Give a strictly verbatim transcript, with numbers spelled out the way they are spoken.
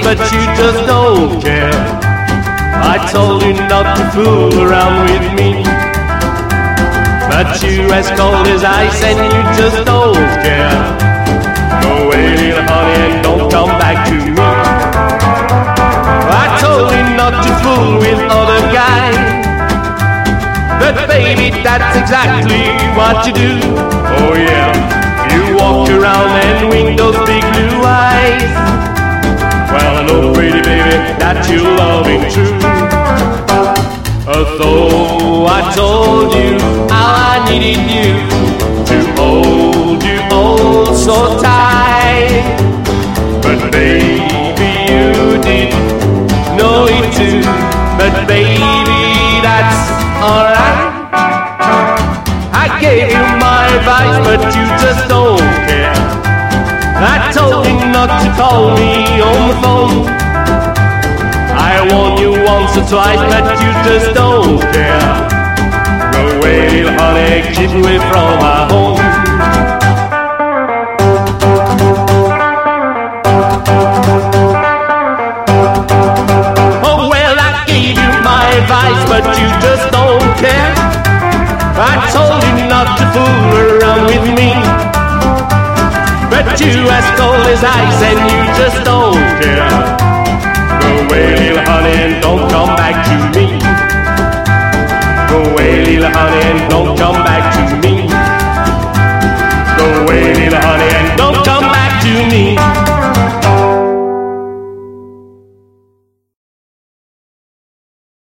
but you just don't care. I told you not to fool around with me, but you as cold as ice and you just don't care. Go away, little honey, and don't come back to me. I told you not to fool with other guys, but baby, that's exactly what you do. Oh yeah, you walk around and wink those big blue eyes. Well, I know, pretty baby, that you're loving true. Although I told you how I needed you to hold you oh so tight, but baby, you didn't know it too. But baby, that's alright. I gave you my advice, but you just don't care. I told you not to call me on the phone. I warned you once or twice, but you just don't care. Go away, little honey, keep away from my home. Oh well, I gave you my advice, but you just don't care. I told you not to fool around with me, but you as cold as ice and you just don't care. Go away, little honey, and don't come back to me.